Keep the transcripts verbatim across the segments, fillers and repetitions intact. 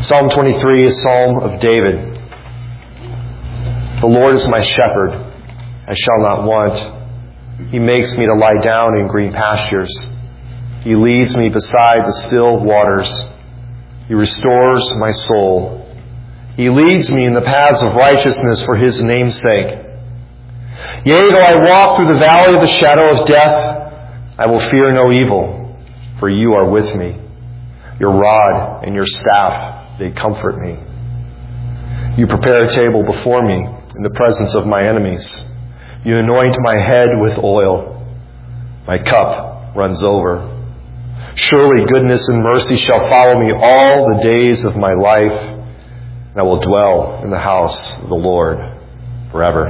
Psalm twenty-three, a psalm of David. The Lord is my shepherd, I shall not want. He makes me to lie down in green pastures. He leads me beside the still waters. He restores my soul. He leads me in the paths of righteousness for His name's sake. Yea, though I walk through the valley of the shadow of death, I will fear no evil, for You are with me. Your rod and Your staff, they comfort me. You prepare a table before me in the presence of my enemies. You anoint my head with oil. My cup runs over. Surely goodness and mercy shall follow me all the days of my life, and I will dwell in the house of the Lord forever.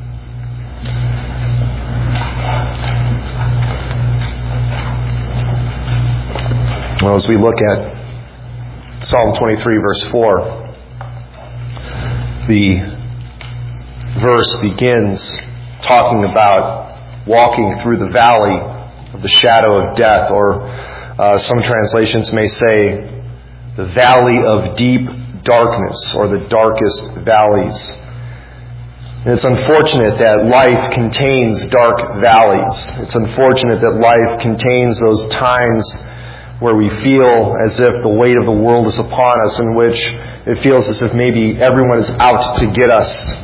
Well, as we look at Psalm twenty-three, verse four, the verse begins talking about walking through the valley of the shadow of death, or uh, some translations may say the valley of deep darkness, or the darkest valleys. And it's unfortunate that life contains dark valleys. It's unfortunate that life contains those times where we feel as if the weight of the world is upon us, in which it feels as if maybe everyone is out to get us.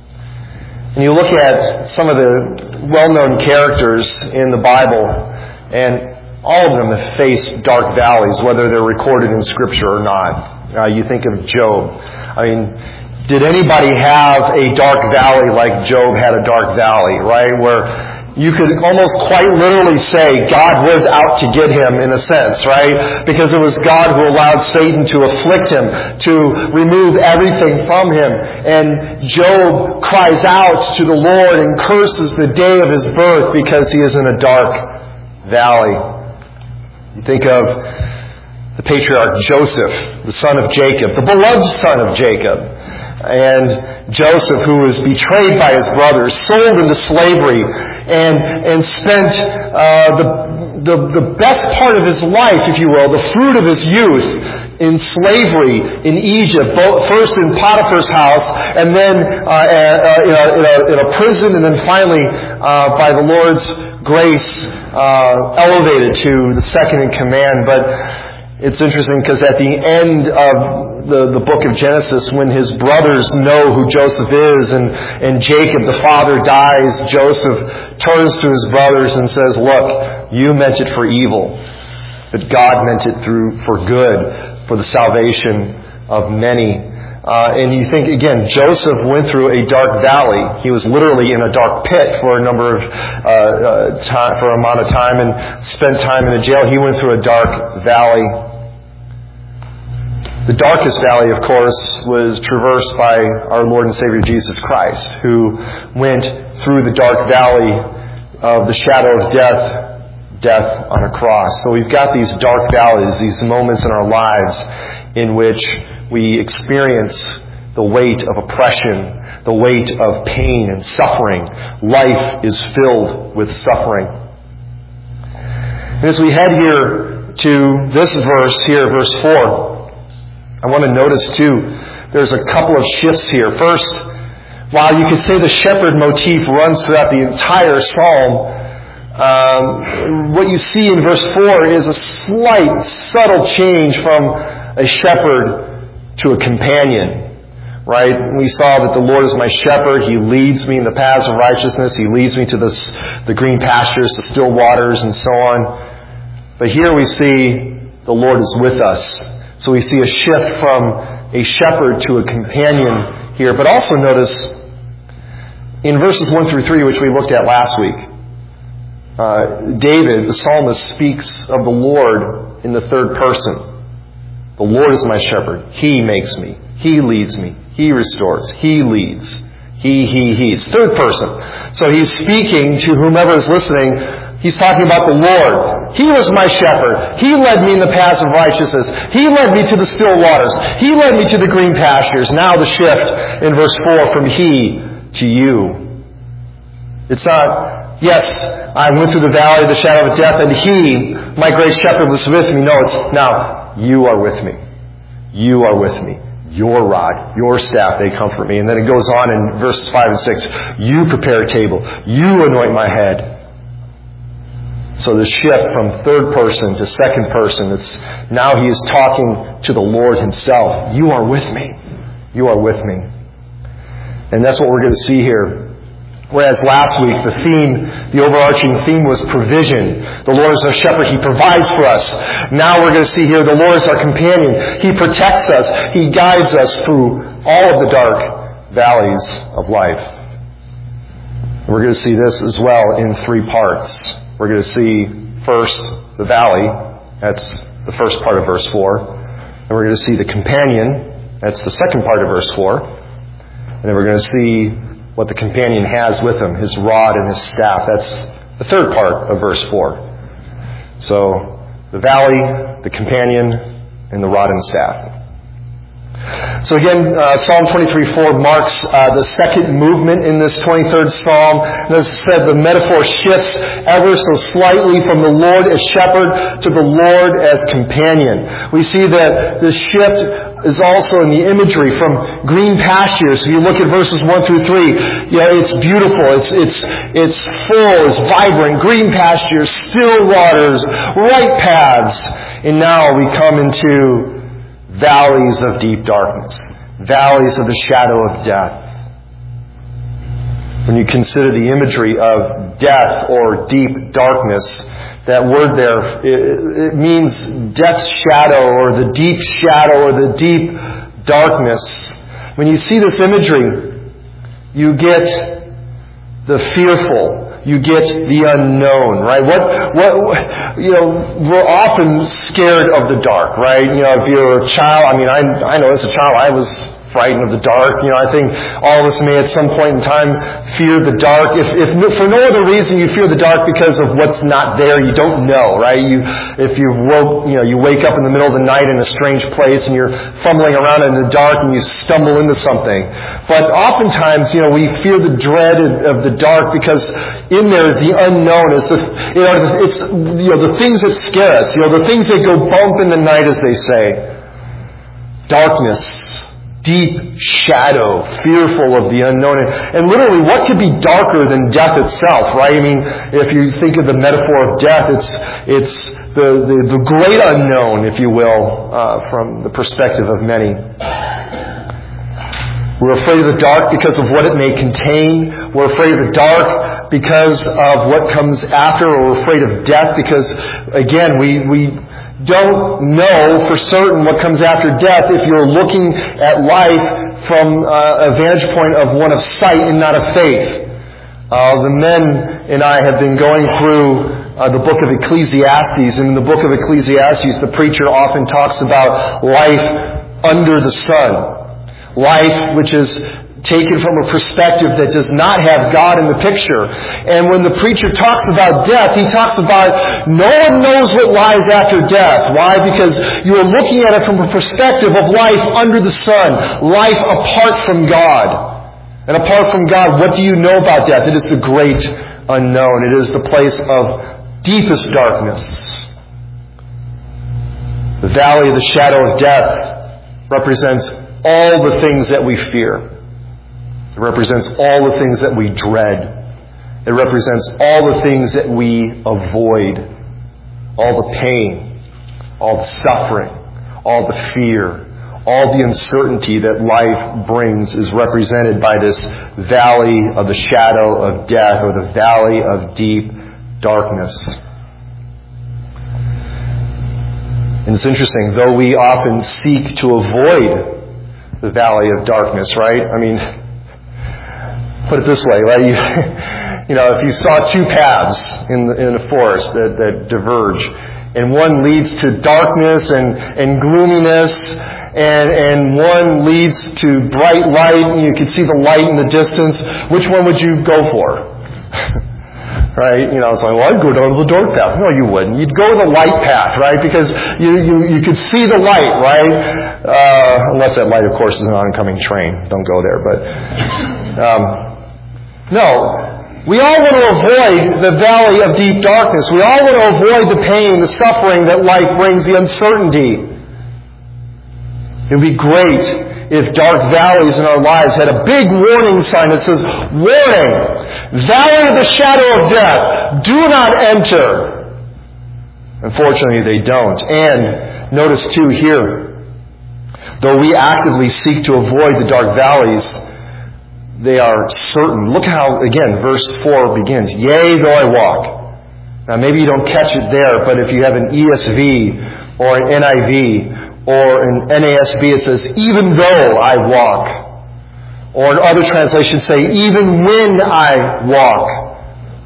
And you look at some of the well-known characters in the Bible, and all of them have faced dark valleys, whether they're recorded in Scripture or not. Uh, you think of Job. I mean, did anybody have a dark valley like Job had a dark valley, right? Where you could almost quite literally say God was out to get him, in a sense, right? Because it was God who allowed Satan to afflict him, to remove everything from him. And Job cries out to the Lord and curses the day of his birth because he is in a dark valley. You think of the patriarch Joseph, the son of Jacob, the beloved son of Jacob. And Joseph, who was betrayed by his brothers, sold into slavery, and and spent uh, the, the the best part of his life, if you will, the fruit of his youth, in slavery in Egypt, both, first in Potiphar's house, and then uh, in, a, in, a, in a prison, and then finally, uh, by the Lord's grace, uh, elevated to the second in command. But it's interesting because at the end of the, the book of Genesis, when his brothers know who Joseph is, and, and Jacob, the father, dies, Joseph turns to his brothers and says, look, you meant it for evil, but God meant it through for good, for the salvation of many. Uh, and you think, again, Joseph went through a dark valley. He was literally in a dark pit for a number of uh, uh, time, for a amount of time, and spent time in a jail. He went through a dark valley. The darkest valley, of course, was traversed by our Lord and Savior Jesus Christ, who went through the dark valley of the shadow of death, death on a cross. So we've got these dark valleys, these moments in our lives in which we experience the weight of oppression, the weight of pain and suffering. Life is filled with suffering. And as we head here to this verse here, verse four, I want to notice too, there's a couple of shifts here. First, while you could say the shepherd motif runs throughout the entire psalm, um, what you see in verse four is a slight, subtle change from a shepherd to a companion. Right? We saw that the Lord is my shepherd. He leads me in the paths of righteousness. He leads me to the, the green pastures, the still waters, and so on. But here we see the Lord is with us. So we see a shift from a shepherd to a companion here. But also notice in verses one through three, which we looked at last week, uh, David, the psalmist, speaks of the Lord in the third person. The Lord is my shepherd. He makes me. He leads me. He restores. He leads. He, he, he. It's third person. So he's speaking to whomever is listening. He's talking about the Lord. He was my shepherd. He led me in the paths of righteousness. He led me to the still waters. He led me to the green pastures. Now the shift in verse four from he to you. It's not, yes, I went through the valley of the shadow of death and he, my great shepherd, was with me. No, it's now you are with me. You are with me. Your rod, your staff, they comfort me. And then it goes on in verses five and six. You prepare a table. You anoint my head. So the shift from third person to second person, it's now he is talking to the Lord himself. You are with me. You are with me. And that's what we're going to see here. Whereas last week, the theme, the overarching theme was provision. The Lord is our shepherd. He provides for us. Now we're going to see here the Lord is our companion. He protects us. He guides us through all of the dark valleys of life. We're going to see this as well in three parts. We're going to see first the valley. That's the first part of verse four. And we're going to see the companion. That's the second part of verse four. And then we're going to see what the companion has with him, his rod and his staff. That's the third part of verse four. So, the valley, the companion, and the rod and staff. So again, uh, Psalm twenty-three four marks uh, the second movement in this twenty-third Psalm. And as I said, the metaphor shifts ever so slightly from the Lord as shepherd to the Lord as companion. We see that the shift is also in the imagery from green pastures. If you look at verses one through three, yeah, it's beautiful. It's it's it's full. It's vibrant. Green pastures, still waters, right paths. And now we come into valleys of deep darkness, valleys of the shadow of death. When you consider the imagery of death or deep darkness, that word there, it, it means death's shadow or the deep shadow or the deep darkness. When you see this imagery, you get the fearful. You get the unknown, right? What, what, you know, we're often scared of the dark, right? You know, if you're a child, I mean, I, I know as a child I was frightened of the dark. You know, I think all of us may at some point in time fear the dark. If, if for no other reason you fear the dark because of what's not there, you don't know, right? You, if you woke, you know, you wake up in the middle of the night in a strange place and you're fumbling around in the dark and you stumble into something. But oftentimes, you know, we fear the dread of the dark because in there is the unknown. It's the, you know, it's, you know, the things that scare us. You know, the things that go bump in the night, as they say. Darkness. Deep shadow, fearful of the unknown. And literally, what could be darker than death itself, right? I mean, if you think of the metaphor of death, it's it's the, the, the great unknown, if you will, uh, from the perspective of many. We're afraid of the dark because of what it may contain. We're afraid of the dark because of what comes after. Or we're afraid of death because, again, we... we don't know for certain what comes after death if you're looking at life from uh, a vantage point of one of sight and not of faith. Uh, the men and I have been going through uh, the book of Ecclesiastes, and in the book of Ecclesiastes, the preacher often talks about life under the sun. Life which is taken from a perspective that does not have God in the picture. And when the preacher talks about death, he talks about no one knows what lies after death. Why? Because you are looking at it from a perspective of life under the sun, life apart from God. And apart from God, what do you know about death? It is the great unknown. It is the place of deepest darkness. The valley of the shadow of death represents all the things that we fear. It represents all the things that we dread. It represents all the things that we avoid. All the pain, all the suffering, all the fear, all the uncertainty that life brings is represented by this valley of the shadow of death, or the valley of deep darkness. And it's interesting, though we often seek to avoid the valley of darkness, right? I mean, put it this way, right? You, you know, if you saw two paths in the, in a forest that, that diverge, and one leads to darkness and, and gloominess, and, and one leads to bright light, and you can see the light in the distance, which one would you go for? Right? You know, it's like, well, I'd go down the dark path. No, you wouldn't. You'd go the light path, right? Because you, you, you could see the light, right? Uh, unless that light, of course, is an oncoming train. Don't go there, but... Um, No, we all want to avoid the valley of deep darkness. We all want to avoid the pain, the suffering that life brings, the uncertainty. It would be great if dark valleys in our lives had a big warning sign that says, warning, valley of the shadow of death, do not enter. Unfortunately, they don't. And notice too here, though we actively seek to avoid the dark valleys, they are certain. Look how, again, verse four begins. Yea, though I walk. Now maybe you don't catch it there, but if you have an E S V or an N I V or an N A S B, it says, even though I walk. Or in other translations say, even when I walk.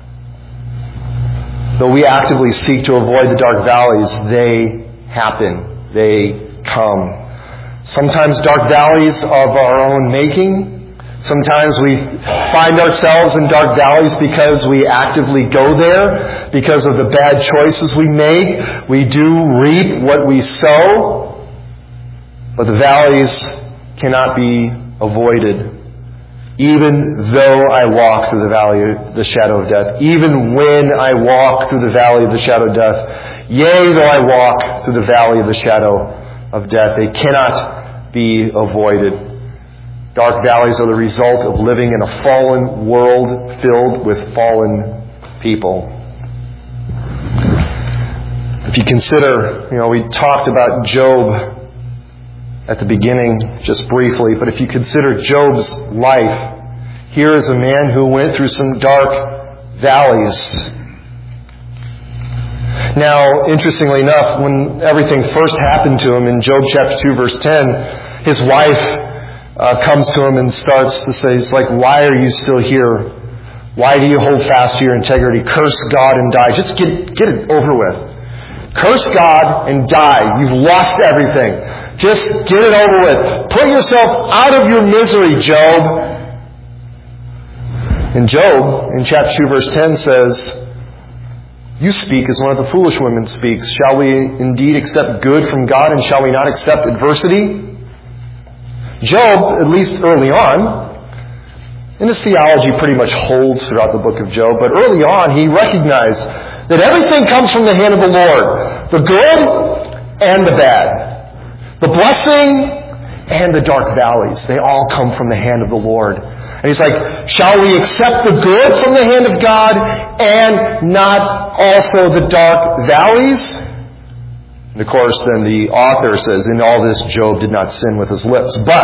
Though we actively seek to avoid the dark valleys, they happen. They come. Sometimes dark valleys of our own making. Sometimes we find ourselves in dark valleys because we actively go there, because of the bad choices we make. We do reap what we sow, but the valleys cannot be avoided. Even though I walk through the valley of the shadow of death, even when I walk through the valley of the shadow of death, yea, though I walk through the valley of the shadow of death, they cannot be avoided. Dark valleys are the result of living in a fallen world filled with fallen people. If you consider, you know, we talked about Job at the beginning just briefly, but if you consider Job's life, here is a man who went through some dark valleys. Now, interestingly enough, when everything first happened to him in Job chapter two, verse ten, his wife Uh, comes to him and starts to say, it's like, why are you still here? Why do you hold fast to your integrity? Curse God and die. Just get, get it over with. Curse God and die. You've lost everything. Just get it over with. Put yourself out of your misery, Job. And Job, in chapter two, verse ten says, you speak as one of the foolish women speaks. Shall we indeed accept good from God, and shall we not accept adversity? Job, at least early on, and his theology pretty much holds throughout the book of Job, but early on he recognized that everything comes from the hand of the Lord. The good and the bad. The blessing and the dark valleys. They all come from the hand of the Lord. And he's like, shall we accept the good from the hand of God and not also the dark valleys? And of course, then the author says, in all this, Job did not sin with his lips. But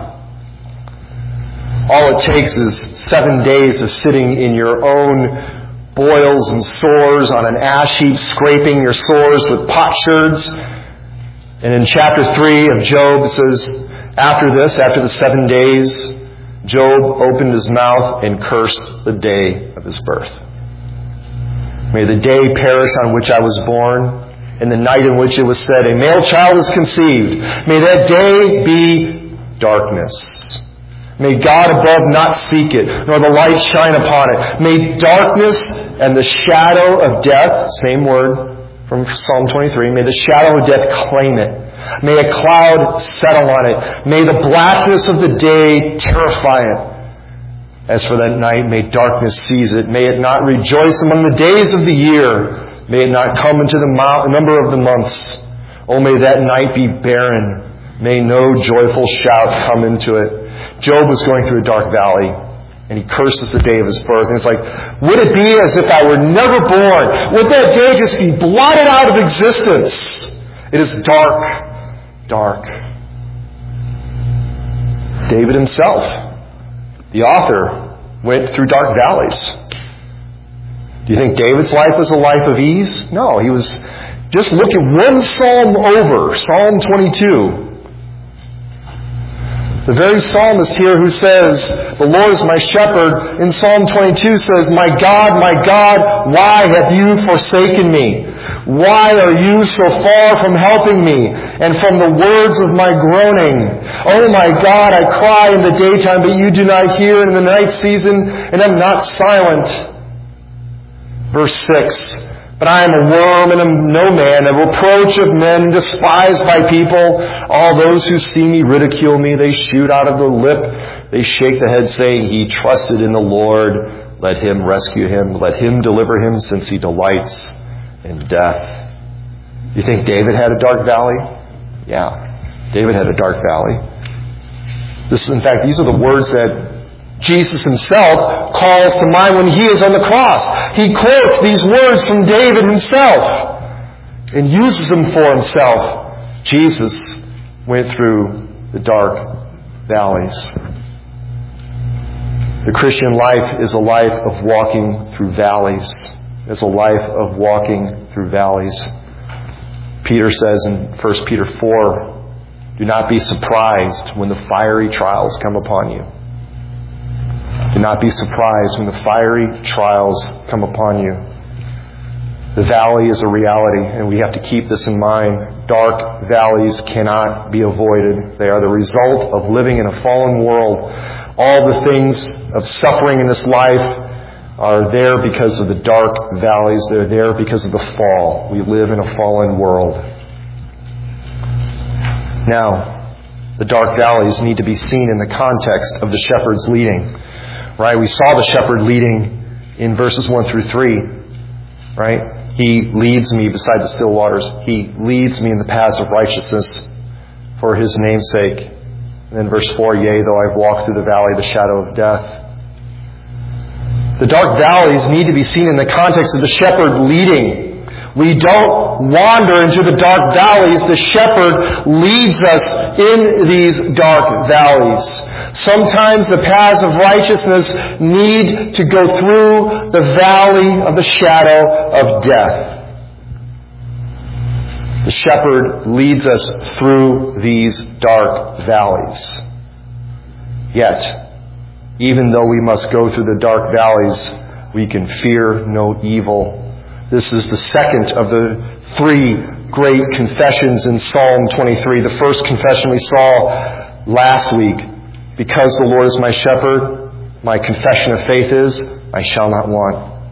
all it takes is seven days of sitting in your own boils and sores on an ash heap, scraping your sores with potsherds. And in chapter three of Job, it says, after this, after the seven days, Job opened his mouth and cursed the day of his birth. May the day perish on which I was born, and the night in which it was said, a male child is conceived. May that day be darkness. May God above not seek it, nor the light shine upon it. May darkness and the shadow of death, same word from Psalm twenty-three, may the shadow of death claim it. May a cloud settle on it. May the blackness of the day terrify it. As for that night, may darkness seize it. May it not rejoice among the days of the year. May it not come into the number of the months. Oh, may that night be barren. May no joyful shout come into it. Job was going through a dark valley, and he curses the day of his birth. And it's like, would it be as if I were never born? Would that day just be blotted out of existence? It is dark, dark. David himself, the author, went through dark valleys. Do you think David's life was a life of ease? No, he was, just look at one psalm over, Psalm twenty-two. The very psalmist here who says, the Lord is my shepherd, in Psalm twenty-two says, my God, my God, why have you forsaken me? Why are you so far from helping me and from the words of my groaning? Oh my God, I cry in the daytime, but you do not hear, in the night season, and am not silent. Verse six, but I am a worm and am no man, a reproach of men, despised by people. All those who see me ridicule me. They shoot out of the lip. They shake the head, saying, he trusted in the Lord. Let him rescue him. Let him deliver him, since he delights in death. You think David had a dark valley? Yeah. David had a dark valley. This, in fact, these are the words that Jesus himself calls to mind when he is on the cross. He quotes these words from David himself and uses them for himself. Jesus went through the dark valleys. The Christian life is a life of walking through valleys. It's a life of walking through valleys. Peter says in First Peter four, do not be surprised when the fiery trials come upon you. Do not be surprised when the fiery trials come upon you. The valley is a reality, and we have to keep this in mind. Dark valleys cannot be avoided. They are the result of living in a fallen world. All the things of suffering in this life are there because of the dark valleys. They're there because of the fall. We live in a fallen world. Now, the dark valleys need to be seen in the context of the shepherd's leading. Right? We saw the shepherd leading in verses one through three. Right? He leads me beside the still waters. He leads me in the paths of righteousness for his name's sake. And then verse four, yea, though I've walked through the valley of the shadow of death. The dark valleys need to be seen in the context of the shepherd leading. We don't wander into the dark valleys. The shepherd leads us in these dark valleys. Sometimes the paths of righteousness need to go through the valley of the shadow of death. The shepherd leads us through these dark valleys. Yet, even though we must go through the dark valleys, we can fear no evil. This is the second of the three great confessions in Psalm twenty-three. The first confession we saw last week. Because the Lord is my shepherd, my confession of faith is, I shall not want.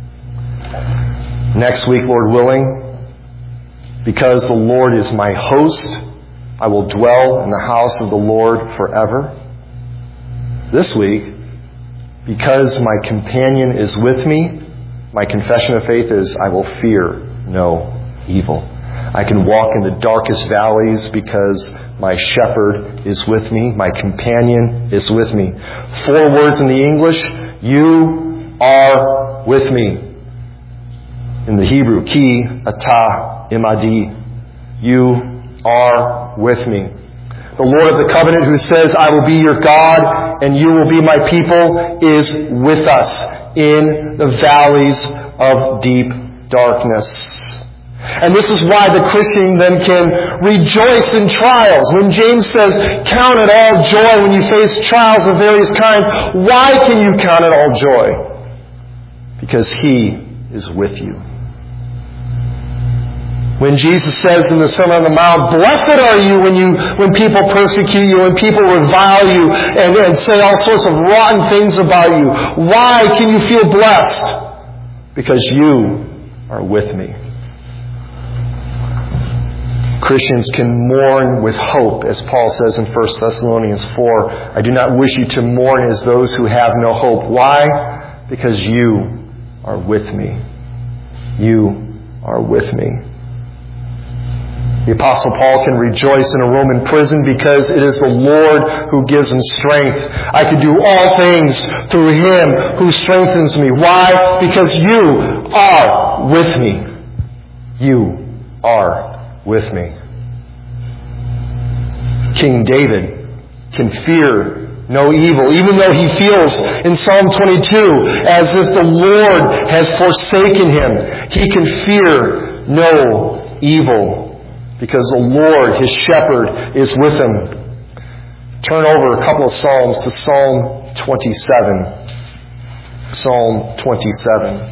Next week, Lord willing, because the Lord is my host, I will dwell in the house of the Lord forever. This week, because my companion is with me, my confession of faith is, I will fear no evil. I can walk in the darkest valleys because my shepherd is with me. My companion is with me. Four words in the English. You are with me. In the Hebrew, ki ata imadi. You are with me. The Lord of the covenant who says, I will be your God and you will be my people, is with us in the valleys of deep darkness. And this is why the Christian then can rejoice in trials. When James says, count it all joy when you face trials of various kinds, why can you count it all joy? Because He is with you. When Jesus says in the Sermon on the Mount, blessed are you when you when people persecute you, when people revile you and, and say all sorts of rotten things about you. Why can you feel blessed? Because you are with me. Christians can mourn with hope, as Paul says in First Thessalonians four. I do not wish you to mourn as those who have no hope. Why? Because you are with me. You are with me. The Apostle Paul can rejoice in a Roman prison because it is the Lord who gives him strength. I can do all things through Him who strengthens me. Why? Because you are with me. You are with me. King David can fear no evil, even though he feels in Psalm twenty-two as if the Lord has forsaken him. He can fear no evil because the Lord, his shepherd, is with him. Turn over a couple of Psalms to Psalm twenty-seven. Psalm twenty-seven.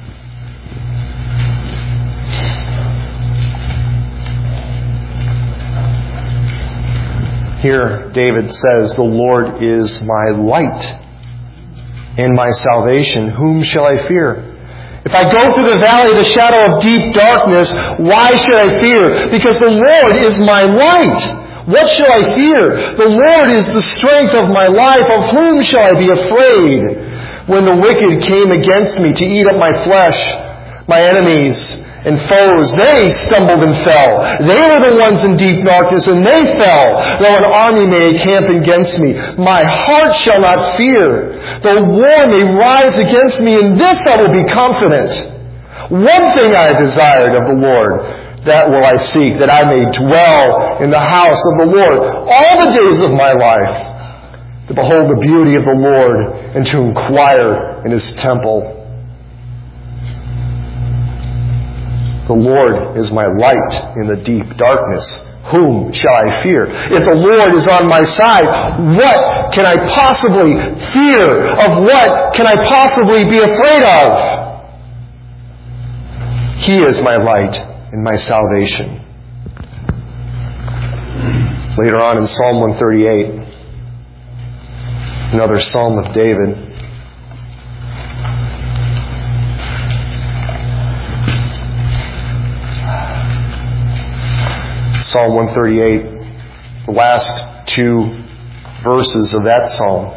Here, David says, the Lord is my light and my salvation. Whom shall I fear? If I go through the valley of the shadow of deep darkness, why should I fear? Because the Lord is my light. What shall I fear? The Lord is the strength of my life. Of whom shall I be afraid? When the wicked came against me to eat up my flesh, my enemies and foes, they stumbled and fell. They were the ones in deep darkness, and they fell. Though an army may encamp against me, my heart shall not fear. Though war may rise against me, in this I will be confident. One thing I have desired of the Lord, that will I seek, that I may dwell in the house of the Lord all the days of my life, to behold the beauty of the Lord and to inquire in His temple. The Lord is my light in the deep darkness. Whom shall I fear? If the Lord is on my side, what can I possibly fear? Of what can I possibly be afraid of? He is my light and my salvation. Later on in Psalm one thirty-eight, another Psalm of David, Psalm one thirty-eight, the last two verses of that psalm.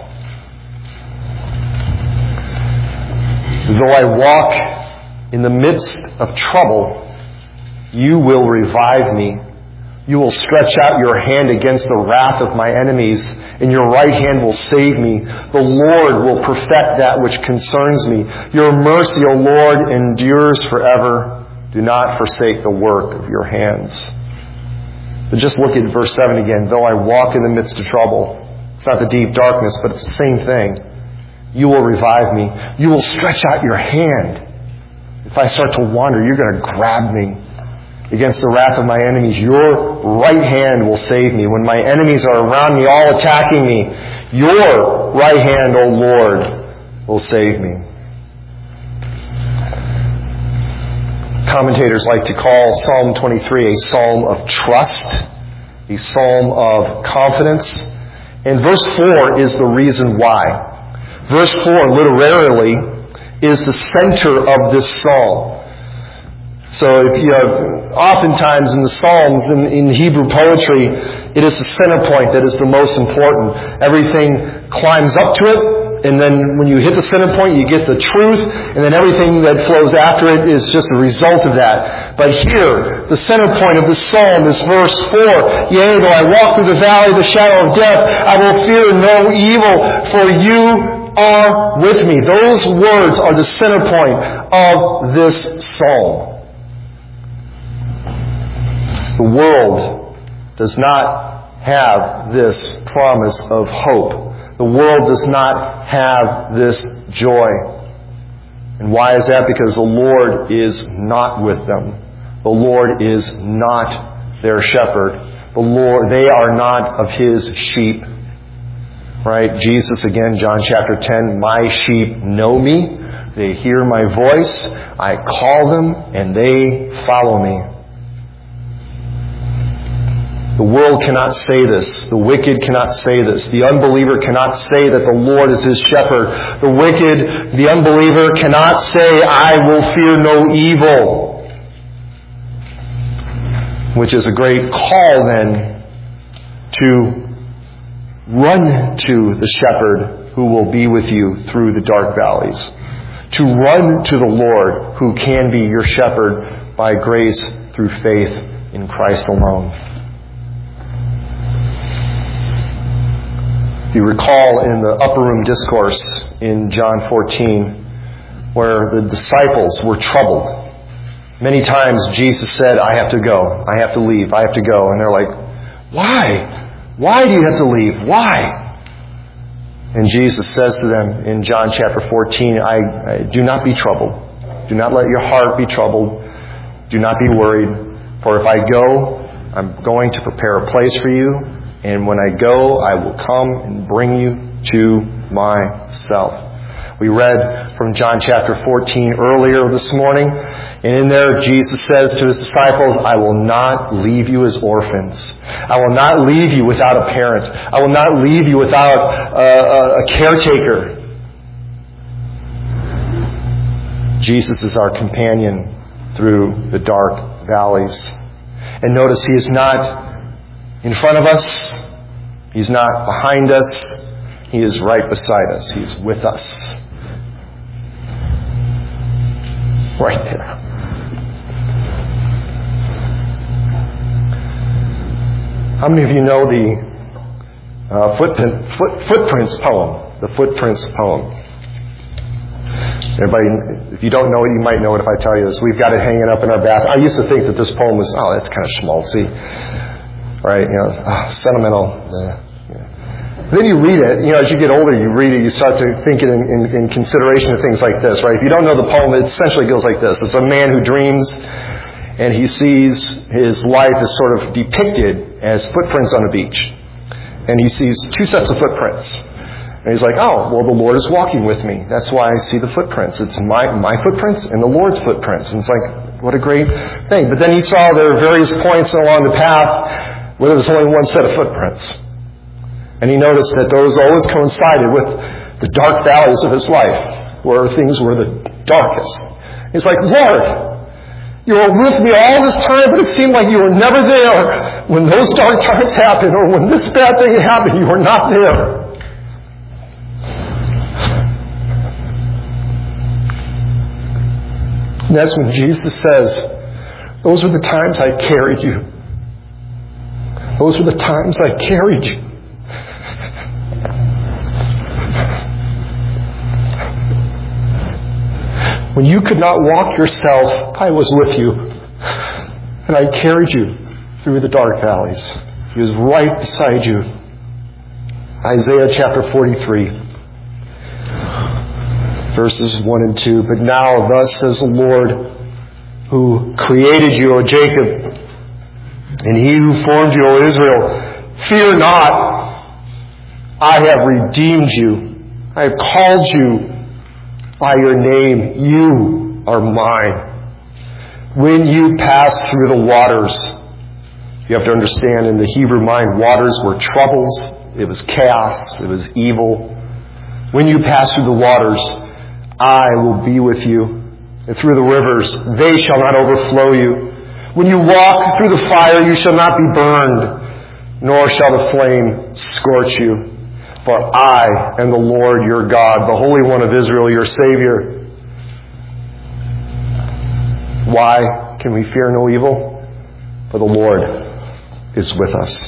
Though I walk in the midst of trouble, you will revive me. You will stretch out your hand against the wrath of my enemies, and your right hand will save me. The Lord will perfect that which concerns me. Your mercy, O Lord, endures forever. Do not forsake the work of your hands. But just look at verse seven again. Though I walk in the midst of trouble. It's not the deep darkness, but it's the same thing. You will revive me. You will stretch out your hand. If I start to wander, you're going to grab me. Against the wrath of my enemies, your right hand will save me. When my enemies are around me, all attacking me, your right hand, O Lord, will save me. Commentators like to call Psalm twenty-three a psalm of trust, a psalm of confidence. And verse four is the reason why. Verse four, literally, is the center of this psalm. So if you have, oftentimes in the Psalms, in, in Hebrew poetry, it is the center point that is the most important. Everything climbs up to it, and then when you hit the center point, you get the truth, and then everything that flows after it is just a result of that. But here, the center point of the Psalm is verse four. Yea, though I walk through the valley of the shadow of death, I will fear no evil, for you are with me. Those words are the center point of this Psalm. The world does not have this promise of hope. The world does not have this joy. And why is that? Because the Lord is not with them. The Lord is not their shepherd. The Lord, they are not of His sheep. Right? Jesus again, John chapter ten, my sheep know me. They hear my voice. I call them and they follow me. The world cannot say this. The wicked cannot say this. The unbeliever cannot say that the Lord is his shepherd. The wicked, the unbeliever cannot say, I will fear no evil. Which is a great call then to run to the shepherd who will be with you through the dark valleys. To run to the Lord who can be your shepherd by grace through faith in Christ alone. You recall in the upper room discourse in John fourteen, where the disciples were troubled. Many times Jesus said, I have to go, I have to leave, I have to go. And they're like, why? Why do you have to leave? Why? And Jesus says to them in John chapter fourteen, I, I do not be troubled. Do not let your heart be troubled. Do not be worried. For if I go, I'm going to prepare a place for you. And when I go, I will come and bring you to myself. We read from John chapter fourteen earlier this morning. And in there, Jesus says to His disciples, I will not leave you as orphans. I will not leave you without a parent. I will not leave you without a, a caretaker. Jesus is our companion through the dark valleys. And notice He is not in front of us. He's not behind us. He is right beside us. He is with us. Right there. How many of you know the uh, footprint, foot, Footprints poem? The Footprints poem. Everybody, if you don't know it, you might know it if I tell you this. We've got it hanging up in our bathroom. I used to think that this poem was, oh, that's kind of schmaltzy. Right? You know, oh, sentimental. Yeah. Yeah. Then you read it, you know, as you get older, you read it, you start to think it in, in, in consideration of things like this, right? If you don't know the poem, it essentially goes like this. It's a man who dreams, and he sees his life as sort of depicted as footprints on a beach. And he sees two sets of footprints. And he's like, oh, well, the Lord is walking with me. That's why I see the footprints. It's my, my footprints and the Lord's footprints. And it's like, what a great thing. But then he saw there were various points along the path where there was only one set of footprints. And he noticed that those always coincided with the dark valleys of his life, where things were the darkest. He's like, Lord, you were with me all this time, but it seemed like you were never there. When those dark times happened, or when this bad thing happened, you were not there. And that's when Jesus says, those were the times I carried you. Those were the times I carried you. When you could not walk yourself, I was with you. And I carried you through the dark valleys. He was right beside you. Isaiah chapter forty-three, verses one and two. But now thus says the Lord, who created you, O Jacob, and he who formed you, O Israel, fear not. I have redeemed you. I have called you by your name. You are mine. When you pass through the waters, you have to understand, in the Hebrew mind, waters were troubles. It was chaos. It was evil. When you pass through the waters, I will be with you. And through the rivers, they shall not overflow you. When you walk through the fire, you shall not be burned, nor shall the flame scorch you. For I am the Lord your God, the Holy One of Israel, your Savior. Why can we fear no evil? For the Lord is with us.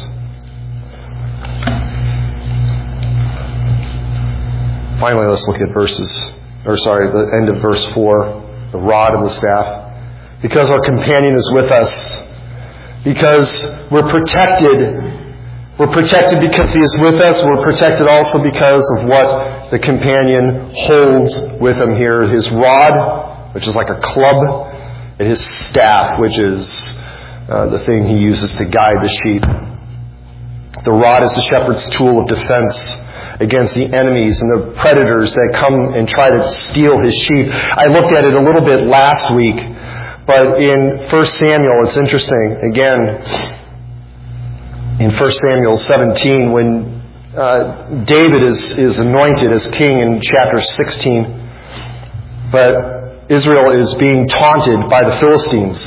Finally, let's look at verses, or sorry, the end of verse four, the rod and the staff. Because our companion is with us, because we're protected. We're protected because he is with us. We're protected also because of what the companion holds with him here. His rod, which is like a club, and his staff, which is uh, the thing he uses to guide the sheep. The rod is the shepherd's tool of defense against the enemies and the predators that come and try to steal his sheep. I looked at it a little bit last week, but in First Samuel, it's interesting. Again, in First Samuel seventeen, when uh, David is, is anointed as king in chapter sixteen, but Israel is being taunted by the Philistines.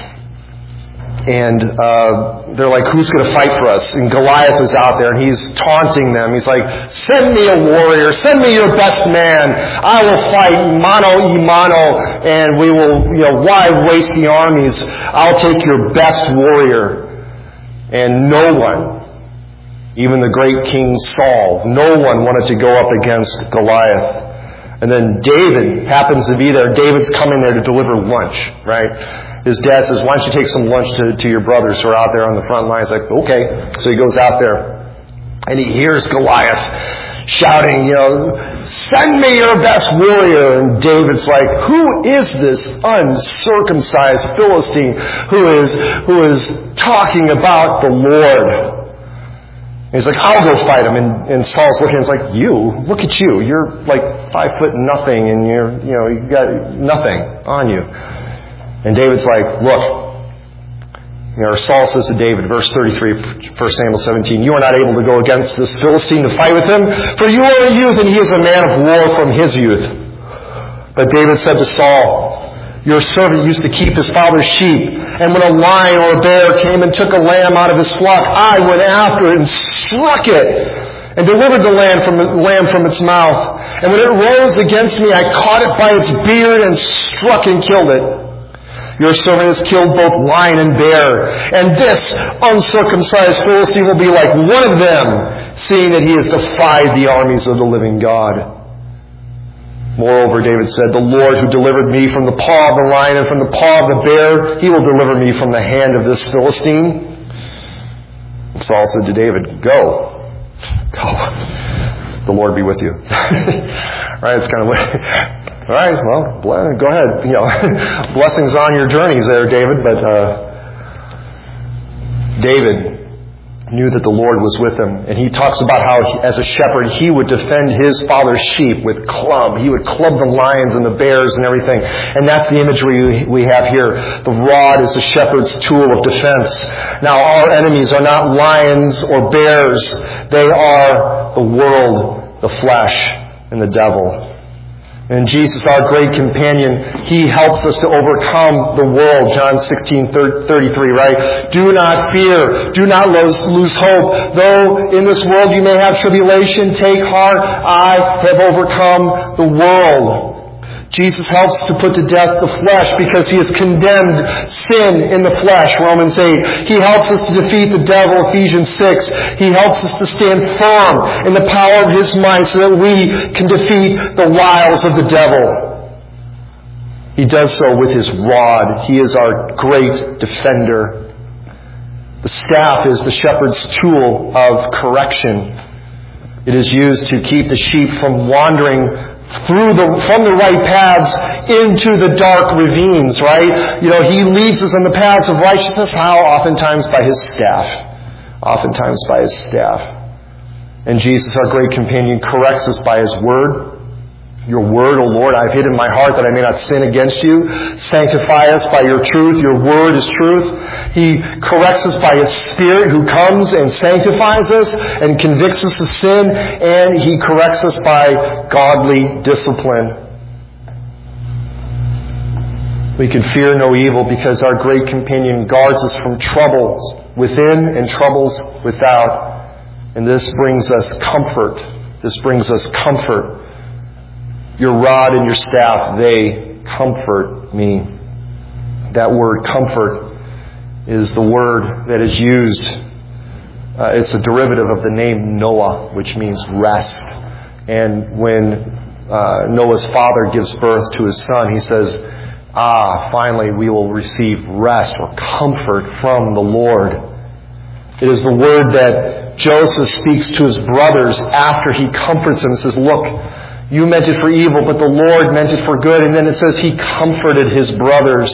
And uh, they're like, who's going to fight for us? And Goliath is out there, and he's taunting them. He's like, send me a warrior. Send me your best man. I will fight mano y mano, and we will, you know, why waste the armies? I'll take your best warrior. And no one, even the great King Saul, no one wanted to go up against Goliath. And then David happens to be there. David's coming there to deliver lunch, right? His dad says, why don't you take some lunch to, to your brothers who are out there on the front lines? Like, okay. So he goes out there, and he hears Goliath shouting, you know, send me your best warrior. And David's like, who is this uncircumcised Philistine who is, who is talking about the Lord? And he's like, I'll go fight him. And, and Saul's looking, it's like, you? Look at you. You're like five foot nothing, and you're, you know, you got nothing on you. And David's like, look. You know, Saul says to David, verse thirty-three, First Samuel seventeen, you are not able to go against this Philistine to fight with him, for you are a youth, and he is a man of war from his youth. But David said to Saul, your servant used to keep his father's sheep, and when a lion or a bear came and took a lamb out of his flock, I went after it and struck it, and delivered the lamb from, the lamb from its mouth. And when it rose against me, I caught it by its beard and struck and killed it. Your servant has killed both lion and bear, and this uncircumcised Philistine will be like one of them, seeing that he has defied the armies of the living God. Moreover, David said, the Lord who delivered me from the paw of the lion and from the paw of the bear, he will deliver me from the hand of this Philistine. And Saul said to David, go. Go. The Lord be with you. Right? It's kind of what... All right, well, go ahead. You know, blessings on your journeys there, David. But uh, David knew that the Lord was with him. And he talks about how, he, as a shepherd, he would defend his father's sheep with club. He would club the lions and the bears and everything. And that's the imagery we have here. The rod is the shepherd's tool of defense. Now, our enemies are not lions or bears. They are the world, the flesh, and the devil. And Jesus, our great companion, He helps us to overcome the world. John sixteen thirty-three, right? Do not fear. Do not lose, lose hope. Though in this world you may have tribulation, take heart. I have overcome the world. Jesus helps to put to death the flesh because He has condemned sin in the flesh, Romans eight. He helps us to defeat the devil, Ephesians six. He helps us to stand firm in the power of His might so that we can defeat the wiles of the devil. He does so with His rod. He is our great defender. The staff is the shepherd's tool of correction. It is used to keep the sheep from wandering through the, from the right paths into the dark ravines, right? You know, He leads us on the paths of righteousness. How? Oftentimes by His staff. Oftentimes by His staff. And Jesus, our great companion, corrects us by His word. Your word, O Lord, I have hid in my heart that I may not sin against you. Sanctify us by your truth. Your word is truth. He corrects us by His Spirit who comes and sanctifies us and convicts us of sin. And He corrects us by godly discipline. We can fear no evil because our great companion guards us from troubles within and troubles without. And this brings us comfort. This brings us comfort. Your rod and your staff, they comfort me. That word comfort is the word that is used. Uh, it's a derivative of the name Noah, which means rest. And when uh, Noah's father gives birth to his son, he says, ah, finally we will receive rest or comfort from the Lord. It is the word that Joseph speaks to his brothers after he comforts them and says, look, you meant it for evil, but the Lord meant it for good. And then it says He comforted His brothers.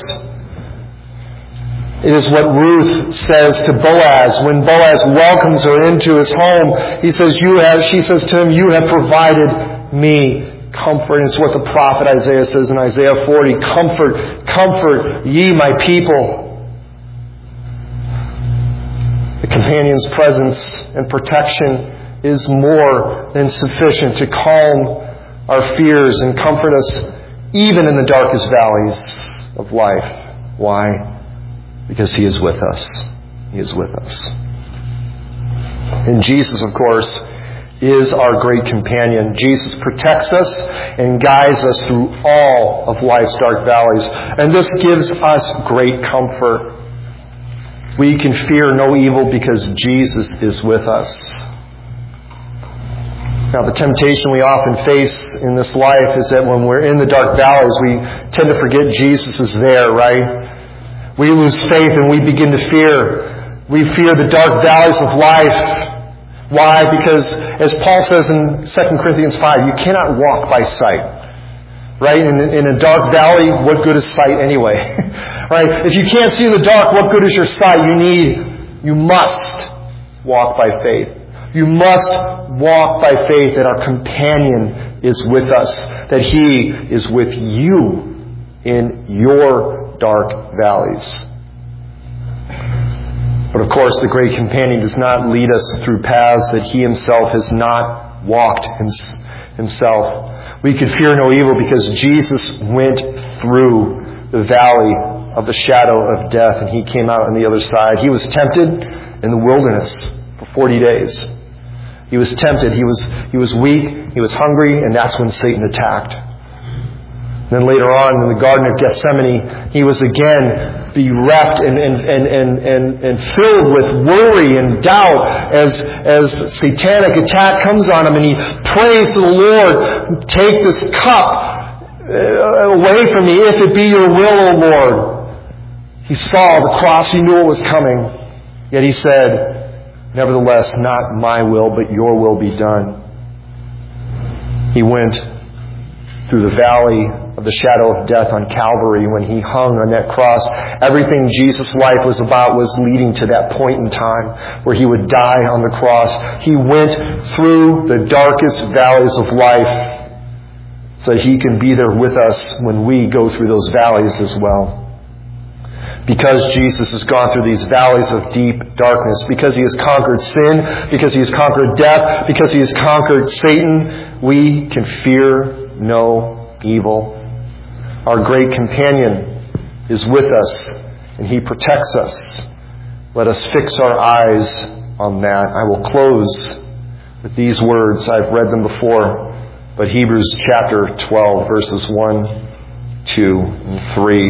It is what Ruth says to Boaz. When Boaz welcomes her into his home, he says, "You have," she says to him, "You have provided me comfort." And it's what the prophet Isaiah says in Isaiah forty. Comfort, comfort ye my people. The companion's presence and protection is more than sufficient to calm our fears and comfort us even in the darkest valleys of life. Why? Because He is with us. He is with us. And Jesus, of course, is our great companion. Jesus protects us and guides us through all of life's dark valleys. And this gives us great comfort. We can fear no evil because Jesus is with us. Now, the temptation we often face in this life is that when we're in the dark valleys, we tend to forget Jesus is there, right? We lose faith and we begin to fear. We fear the dark valleys of life. Why? Because, as Paul says in Second Corinthians five, you cannot walk by sight. Right? In, in a dark valley, what good is sight anyway? Right? If you can't see in the dark, what good is your sight? You need, you must walk by faith. You must walk by faith that our companion is with us, that He is with you in your dark valleys. But of course, the great companion does not lead us through paths that He Himself has not walked Himself. We can fear no evil because Jesus went through the valley of the shadow of death and He came out on the other side. He was tempted in the wilderness for forty days. He was tempted. He was, he was weak. He was hungry. And that's when Satan attacked. Then later on in the Garden of Gethsemane, he was again bereft and, and, and, and, and, and filled with worry and doubt as, as satanic attack comes on him, and he prays to the Lord, take this cup away from me, if it be your will, O Lord. He saw the cross, he knew it was coming, yet he said, nevertheless, not my will, but your will be done. He went through the valley of the shadow of death on Calvary when he hung on that cross. Everything Jesus' life was about was leading to that point in time where he would die on the cross. He went through the darkest valleys of life so that he can be there with us when we go through those valleys as well. Because Jesus has gone through these valleys of deep darkness, because he has conquered sin, because he has conquered death, because he has conquered Satan, we can fear no evil. Our great companion is with us, and he protects us. Let us fix our eyes on that. I will close with these words. I've read them before, but Hebrews chapter twelve, verses one, two, and three.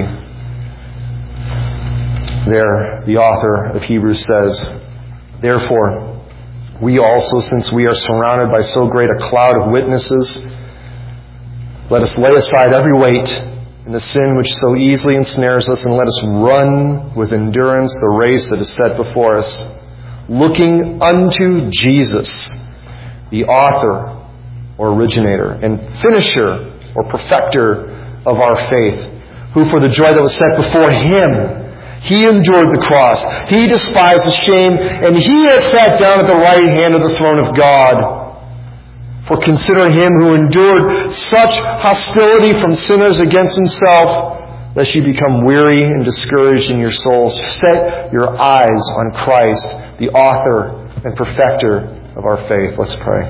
There, the author of Hebrews says, therefore, we also, since we are surrounded by so great a cloud of witnesses, let us lay aside every weight and the sin which so easily ensnares us, and let us run with endurance the race that is set before us, looking unto Jesus, the author or originator and finisher or perfecter of our faith, who for the joy that was set before him, he endured the cross, he despised the shame, and he has sat down at the right hand of the throne of God. For consider him who endured such hostility from sinners against himself, lest you become weary and discouraged in your souls. Set your eyes on Christ, the author and perfecter of our faith. Let's pray.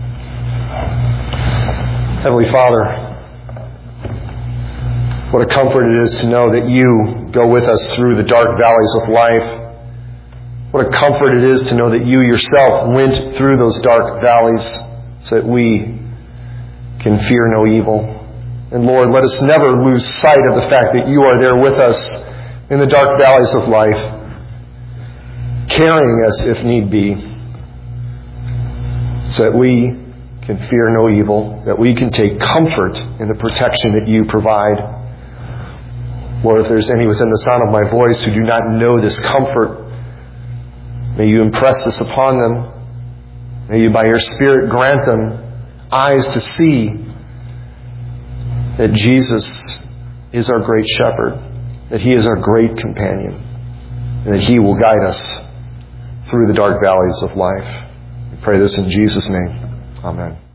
Heavenly Father, what a comfort it is to know that you go with us through the dark valleys of life. What a comfort it is to know that you yourself went through those dark valleys so that we can fear no evil. And Lord, let us never lose sight of the fact that you are there with us in the dark valleys of life, carrying us if need be, so that we can fear no evil, that we can take comfort in the protection that you provide. Lord, if there's any within the sound of my voice who do not know this comfort, may you impress this upon them. May you by your Spirit grant them eyes to see that Jesus is our great shepherd, that he is our great companion, and that he will guide us through the dark valleys of life. We pray this in Jesus' name. Amen.